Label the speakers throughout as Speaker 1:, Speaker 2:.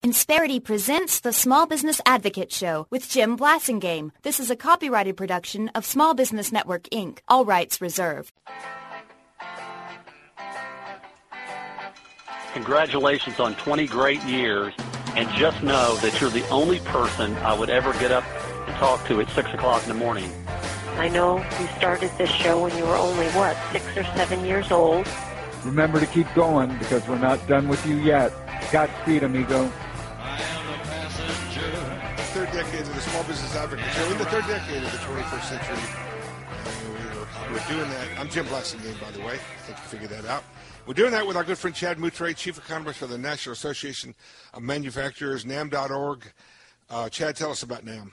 Speaker 1: Insperity presents the Small Business Advocate Show with Jim Blasingame. This is a copyrighted production of Small Business Network, Inc., all rights reserved.
Speaker 2: Congratulations on 20 great years, and just know that you're the only person I would ever get up and talk to at 6 o'clock in the morning.
Speaker 3: I know you started this show when you were only, 6 or 7 years old?
Speaker 4: Remember to keep going, because we're not done with you yet. Godspeed, amigo.
Speaker 5: Third decade of the Small Business Advocate Show, in the third decade of the 21st century. We're doing that. I'm Jim Blasingame, by the way. I think you figured that out. We're doing that with our good friend Chad Moutre, Chief Economist for the National Association of Manufacturers, NAM.org. Chad, tell us about NAM.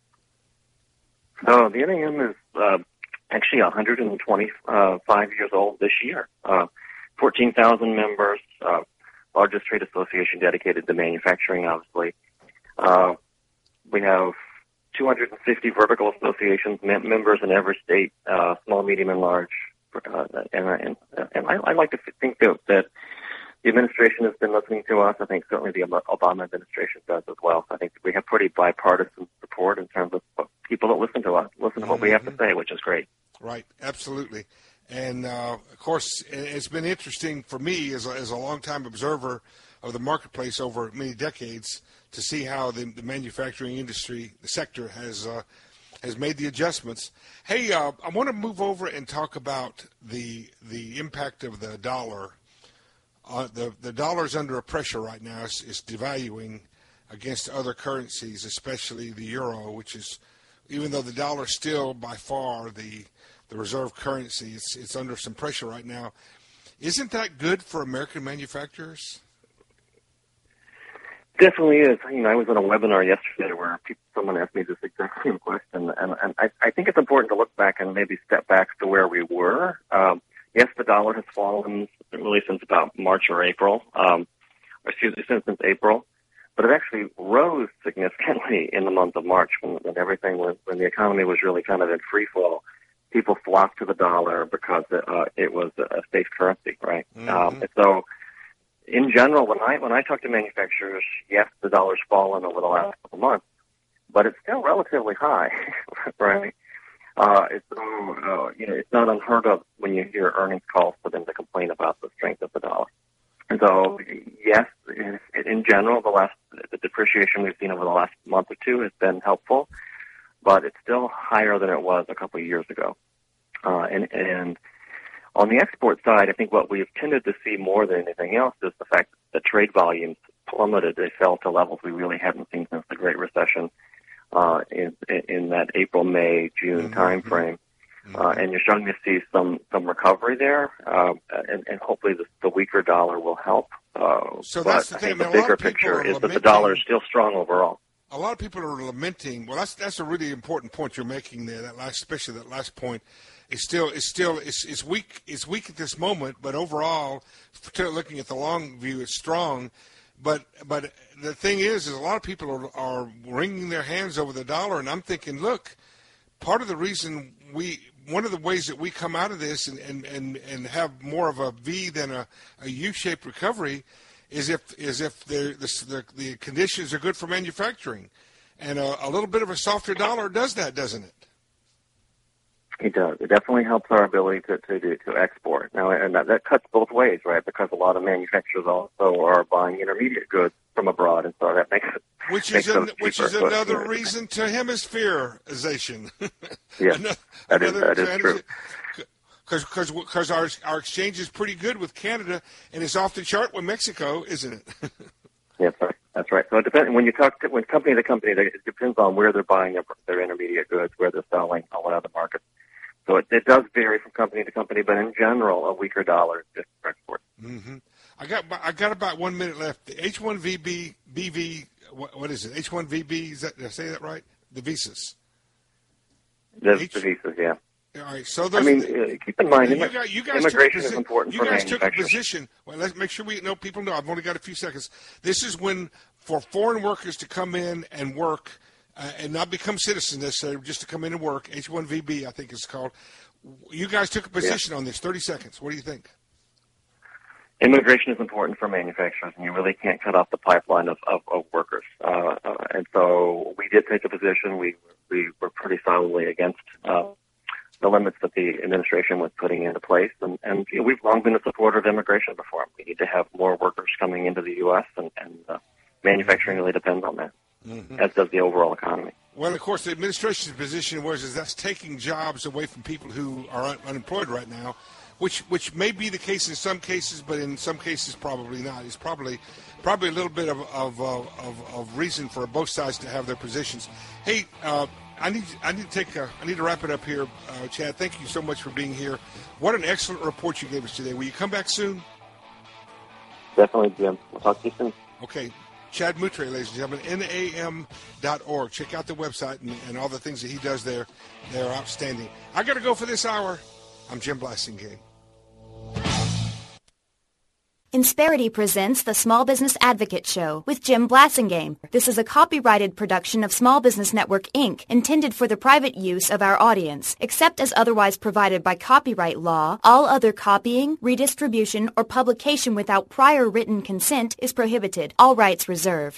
Speaker 6: So the NAM is actually 125 years old this year. 14,000 members, largest trade association dedicated to manufacturing, obviously. We have 250 vertical associations, members in every state, small, medium, and large. And I like to think that the administration has been listening to us. I think certainly the Obama administration does as well. So I think we have pretty bipartisan support in terms of people that listen to us, listen to what we have to say, which is great.
Speaker 5: Right, absolutely. And, of course, it's been interesting for me as a longtime observer of the marketplace over many decades to see how the manufacturing industry, the sector, has made the adjustments. Hey, I want to move over and talk about the impact of the dollar. The dollar's under a pressure right now. It's devaluing against other currencies, especially the euro, which is, even though the dollar is still by far the reserve currency, it's under some pressure right now. Isn't that good for American manufacturers?
Speaker 6: Definitely is. I was in a webinar yesterday where someone asked me this exact same question, and I think it's important to look back and maybe step back to where we were. Yes, the dollar has fallen really since about March or April, since April, but it actually rose significantly in the month of March when when the economy was really kind of in free fall. People flocked to the dollar because it was a safe currency, right? Mm-hmm. And so, in general, when I talk to manufacturers, yes, the dollar's fallen over the last couple months, but it's still relatively high, right? It's not unheard of when you hear earnings calls for them to complain about the strength of the dollar. And so, yes, in general, the depreciation we've seen over the last month or two has been helpful, but it's still higher than it was a couple of years ago. And on the export side, I think what we've tended to see more than anything else is the fact that trade volumes plummeted. They fell to levels we really haven't seen since the Great Recession in that April, May, June time frame. And you're starting to see some recovery there, and hopefully the weaker dollar will help.
Speaker 5: So that's the thing.
Speaker 6: The bigger picture is that the dollar is still strong overall.
Speaker 5: A lot of people are lamenting. Well, that's a really important point you're making there. Especially that last point. It's weak. It's weak at this moment, but overall, looking at the long view, it's strong. But the thing is a lot of people are wringing their hands over the dollar, and I'm thinking, look, part of the reason one of the ways that we come out of this and have more of a V than a U-shaped recovery is if the conditions are good for manufacturing, and a little bit of a softer dollar does that, doesn't it?
Speaker 6: It does. It definitely helps our ability to export. Now, and that cuts both ways, right? Because a lot of manufacturers also are buying intermediate goods from abroad, and so that makes it
Speaker 5: which is another reason to hemisphereization.
Speaker 6: Yeah, that is true.
Speaker 5: Because our exchange is pretty good with Canada, and it's off the chart with Mexico, isn't it?
Speaker 6: Yes, that's right. So it depends. When you talk when company to company, it depends on where they're buying their intermediate goods, where they're selling, on what other markets. So it does vary from company to company, but in general, a weaker dollar is good for export.
Speaker 5: Mm-hmm. I got about 1 minute left. The H-1BV, what is it? H-1BV, did I say that right? The visas.
Speaker 6: The visas, yeah.
Speaker 5: All right, so
Speaker 6: keep in mind,
Speaker 5: you guys
Speaker 6: immigration is important for manufacturers.
Speaker 5: You guys took a position. Well, let's make sure people know. I've only got a few seconds. This is when, for foreign workers to come in and work and not become citizens necessarily, just to come in and work, H-1BV, I think it's called. You guys took a position on this. 30 seconds. What do you think?
Speaker 6: Immigration is important for manufacturers, and you really can't cut off the pipeline of workers. And so we did take a position. We were pretty solidly against the limits that the administration was putting into place. And you know, we've long been a supporter of immigration reform. We need to have more workers coming into the U.S., and manufacturing really depends on that, as does the overall economy.
Speaker 5: Well, of course, the administration's position is that's taking jobs away from people who are unemployed right now, which may be the case in some cases, but in some cases probably not. It's probably a little bit of reason for both sides to have their positions. Hey, I need to wrap it up here, Chad. Thank you so much for being here. What an excellent report you gave us today. Will you come back soon?
Speaker 6: Definitely, Jim. We'll talk to you soon.
Speaker 5: Okay. Chad Moutre, ladies and gentlemen, NAM.org. Check out the website and all the things that he does there. They're outstanding. I got to go for this hour. I'm Jim Blasingame.
Speaker 1: Insperity presents the Small Business Advocate Show with Jim Blasingame. This is a copyrighted production of Small Business Network, Inc., intended for the private use of our audience. Except as otherwise provided by copyright law, all other copying, redistribution, or publication without prior written consent is prohibited. All rights reserved.